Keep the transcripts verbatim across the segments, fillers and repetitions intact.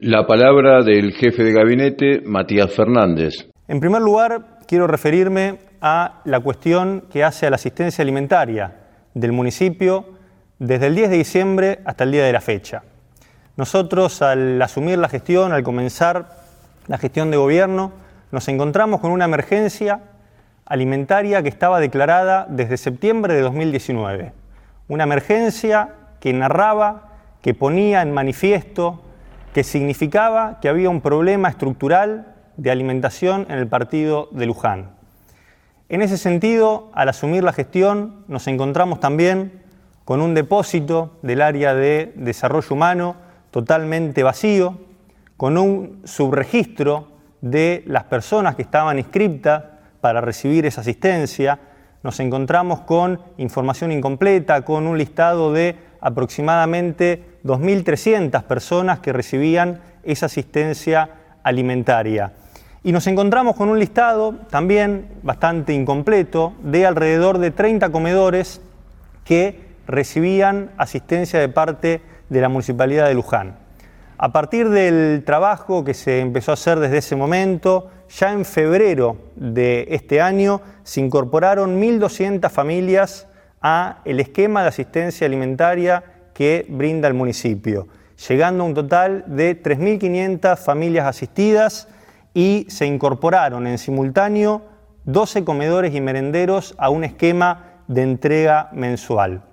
La palabra del jefe de gabinete, Matías Fernández. En primer lugar, quiero referirme a la cuestión que hace a la asistencia alimentaria del municipio desde el diez de diciembre hasta el día de la fecha. Nosotros, al asumir la gestión, al comenzar la gestión de gobierno, nos encontramos con una emergencia alimentaria que estaba declarada desde septiembre de dos mil diecinueve. Una emergencia que narraba, que ponía en manifiesto, que significaba que había un problema estructural de alimentación en el partido de Luján. En ese sentido, al asumir la gestión, nos encontramos también con un depósito del área de desarrollo humano totalmente vacío, con un subregistro de las personas que estaban inscritas para recibir esa asistencia. Nos encontramos con información incompleta, con un listado de aproximadamente dos mil trescientas personas que recibían esa asistencia alimentaria. Y nos encontramos con un listado también bastante incompleto de alrededor de treinta comedores que recibían asistencia de parte de la Municipalidad de Luján. A partir del trabajo que se empezó a hacer desde ese momento, ya en febrero de este año se incorporaron mil doscientas familias a el esquema de asistencia alimentaria que brinda el municipio, llegando a un total de tres mil quinientas familias asistidas, y se incorporaron en simultáneo doce comedores y merenderos a un esquema de entrega mensual.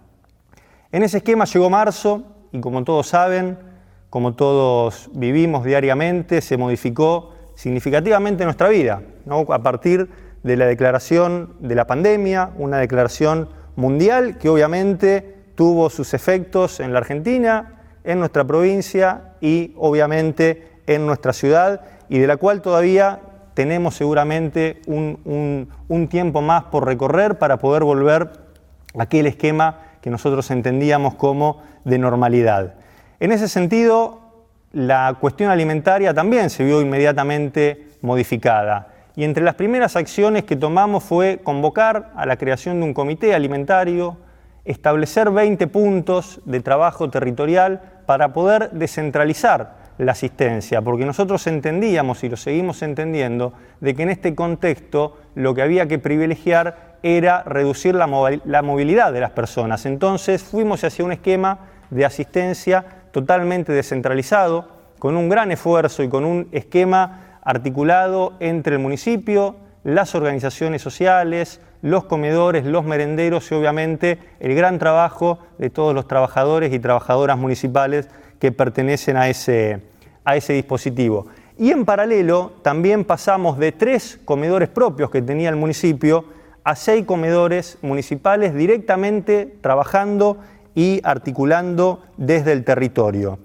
En ese esquema llegó marzo y, como todos saben, como todos vivimos diariamente, se modificó significativamente nuestra vida, ¿no? A partir de la declaración de la pandemia, una declaración mundial que obviamente tuvo sus efectos en la Argentina, en nuestra provincia y obviamente en nuestra ciudad, y de la cual todavía tenemos seguramente un, un, un tiempo más por recorrer para poder volver a aquel esquema que nosotros entendíamos como de normalidad. En ese sentido, la cuestión alimentaria también se vio inmediatamente modificada, y entre las primeras acciones que tomamos fue convocar a la creación de un comité alimentario, establecer veinte puntos de trabajo territorial para poder descentralizar la asistencia, porque nosotros entendíamos y lo seguimos entendiendo de que en este contexto lo que había que privilegiar era reducir la, movi- la movilidad de las personas. Entonces fuimos hacia un esquema de asistencia totalmente descentralizado, con un gran esfuerzo y con un esquema articulado entre el municipio, las organizaciones sociales, los comedores, los merenderos y obviamente el gran trabajo de todos los trabajadores y trabajadoras municipales que pertenecen a ese, a ese dispositivo. Y en paralelo también pasamos de tres comedores propios que tenía el municipio a seis comedores municipales directamente trabajando y articulando desde el territorio.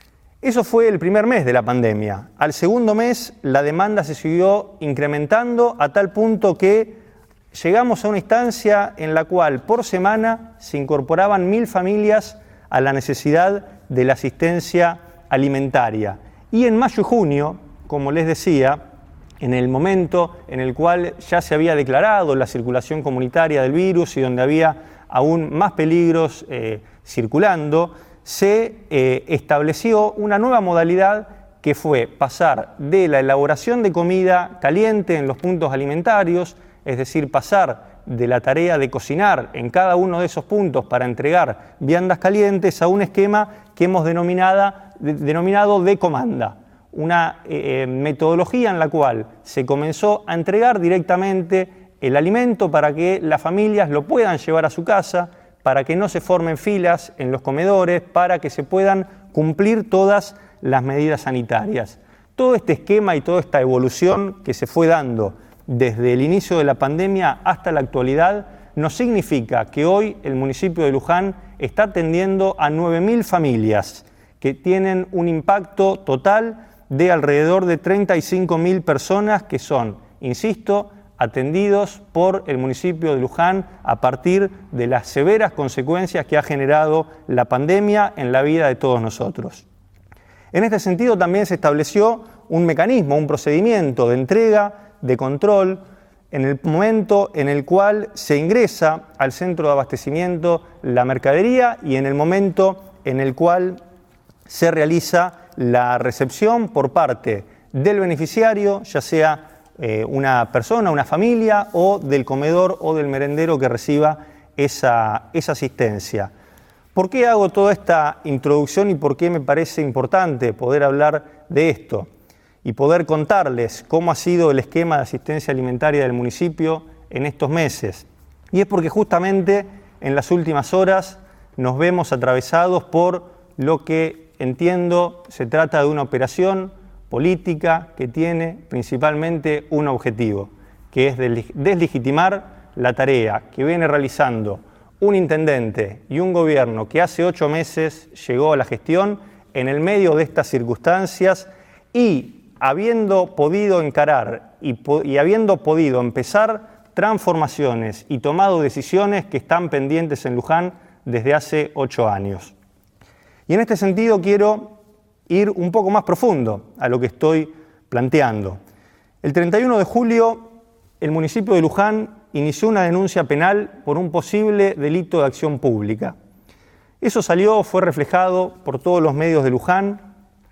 Eso fue el primer mes de la pandemia. Al segundo mes la demanda se siguió incrementando a tal punto que llegamos a una instancia en la cual por semana se incorporaban mil familias a la necesidad de la asistencia alimentaria. Y en mayo y junio, como les decía, en el momento en el cual ya se había declarado la circulación comunitaria del virus y donde había aún más peligros eh, circulando, se eh, estableció una nueva modalidad que fue pasar de la elaboración de comida caliente en los puntos alimentarios, es decir, pasar de la tarea de cocinar en cada uno de esos puntos para entregar viandas calientes a un esquema que hemos denominado, de, denominado de comanda, una eh, metodología en la cual se comenzó a entregar directamente el alimento para que las familias lo puedan llevar a su casa, para que no se formen filas en los comedores, para que se puedan cumplir todas las medidas sanitarias. Todo este esquema y toda esta evolución que se fue dando desde el inicio de la pandemia hasta la actualidad nos significa que hoy el municipio de Luján está atendiendo a nueve mil familias que tienen un impacto total de alrededor de treinta y cinco mil personas que son, insisto, atendidos por el municipio de Luján a partir de las severas consecuencias que ha generado la pandemia en la vida de todos nosotros. En este sentido también se estableció un mecanismo, un procedimiento de entrega, de control, en el momento en el cual se ingresa al centro de abastecimiento la mercadería y en el momento en el cual se realiza la recepción por parte del beneficiario, ya sea eh, una persona, una familia, o del comedor o del merendero que reciba esa, esa asistencia. ¿Por qué hago toda esta introducción y por qué me parece importante poder hablar de esto y poder contarles cómo ha sido el esquema de asistencia alimentaria del municipio en estos meses? Y es porque justamente en las últimas horas nos vemos atravesados por lo que entiendo se trata de una operación política que tiene principalmente un objetivo, que es deslegitimar la tarea que viene realizando un intendente y un gobierno que hace ocho meses llegó a la gestión en el medio de estas circunstancias y habiendo podido encarar y, po- y habiendo podido empezar transformaciones y tomado decisiones que están pendientes en Luján desde hace ocho años. Y en este sentido quiero ir un poco más profundo a lo que estoy planteando. El treinta y uno de julio, el municipio de Luján inició una denuncia penal por un posible delito de acción pública. Eso salió, fue reflejado por todos los medios de Luján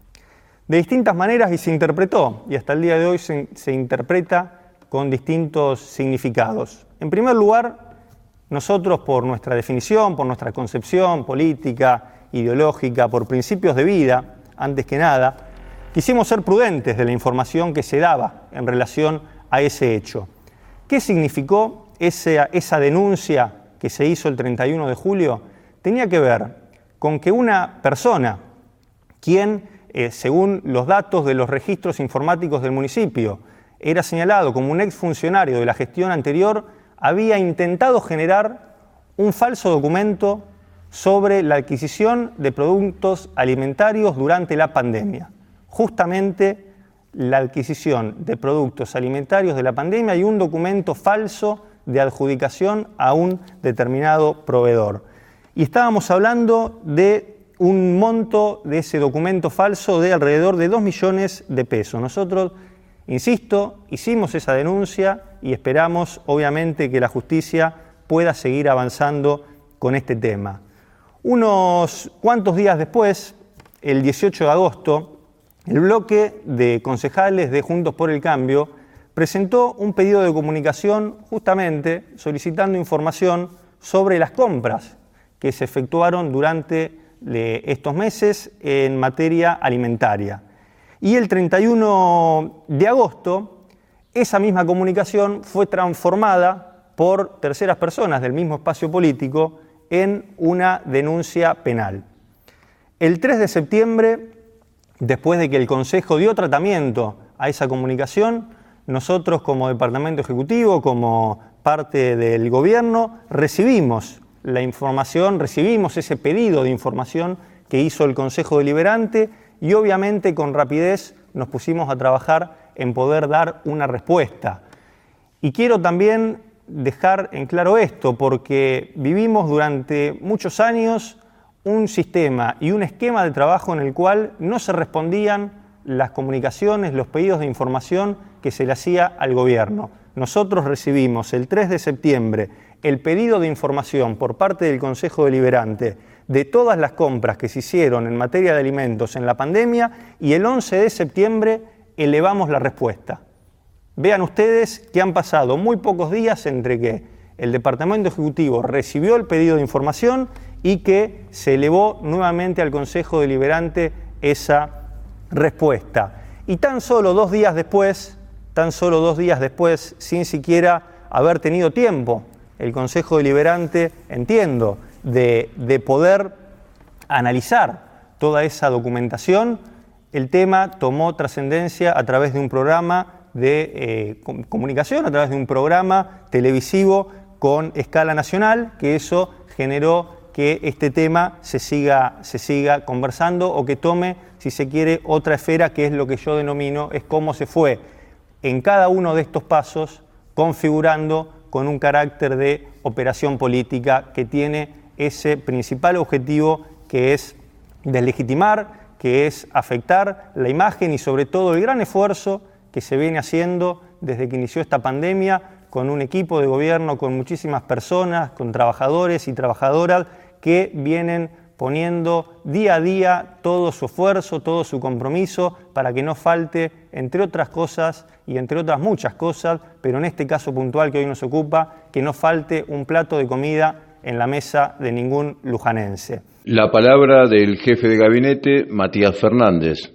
de distintas maneras y se interpretó, y hasta el día de hoy se, se interpreta con distintos significados. En primer lugar, nosotros por nuestra definición, por nuestra concepción política, ideológica, por principios de vida, antes que nada, quisimos ser prudentes de la información que se daba en relación a ese hecho. ¿Qué significó esa, esa denuncia que se hizo el treinta y uno de julio? Tenía que ver con que una persona, quien, eh, según los datos de los registros informáticos del municipio, era señalado como un exfuncionario de la gestión anterior, había intentado generar un falso documento sobre la adquisición de productos alimentarios durante la pandemia. Justamente la adquisición de productos alimentarios de la pandemia y un documento falso de adjudicación a un determinado proveedor. Y estábamos hablando de un monto de ese documento falso de alrededor de dos millones de pesos. Nosotros, insisto, hicimos esa denuncia y esperamos, obviamente, que la justicia pueda seguir avanzando con este tema. Unos cuantos días después, el dieciocho de agosto, el bloque de concejales de Juntos por el Cambio presentó un pedido de comunicación justamente solicitando información sobre las compras que se efectuaron durante estos meses en materia alimentaria. Y el treinta y uno de agosto, esa misma comunicación fue transformada por terceras personas del mismo espacio político en una denuncia penal. El tres de septiembre, después de que el Consejo dio tratamiento a esa comunicación, nosotros como Departamento Ejecutivo, como parte del Gobierno, recibimos la información, recibimos ese pedido de información que hizo el Consejo Deliberante y obviamente con rapidez nos pusimos a trabajar en poder dar una respuesta. Y quiero también dejar en claro esto, porque vivimos durante muchos años un sistema y un esquema de trabajo en el cual no se respondían las comunicaciones, los pedidos de información que se le hacía al gobierno. Nosotros recibimos el tres de septiembre el pedido de información por parte del Consejo Deliberante de todas las compras que se hicieron en materia de alimentos en la pandemia y el once de septiembre elevamos la respuesta. Vean ustedes que han pasado muy pocos días entre que el Departamento Ejecutivo recibió el pedido de información y que se elevó nuevamente al Consejo Deliberante esa respuesta. Y tan solo dos días después, tan solo dos días después, sin siquiera haber tenido tiempo, el Consejo Deliberante, entiendo, de, de poder analizar toda esa documentación, el tema tomó trascendencia a través de un programa de eh, comunicación, a través de un programa televisivo con escala nacional, que eso generó que este tema se siga, se siga conversando o que tome, si se quiere, otra esfera, que es lo que yo denomino, es cómo se fue en cada uno de estos pasos configurando con un carácter de operación política que tiene ese principal objetivo, que es deslegitimar, que es afectar la imagen y sobre todo el gran esfuerzo que se viene haciendo desde que inició esta pandemia con un equipo de gobierno, con muchísimas personas, con trabajadores y trabajadoras que vienen poniendo día a día todo su esfuerzo, todo su compromiso para que no falte, entre otras cosas y entre otras muchas cosas, pero en este caso puntual que hoy nos ocupa, que no falte un plato de comida en la mesa de ningún lujanense. La palabra del jefe de gabinete, Matías Fernández.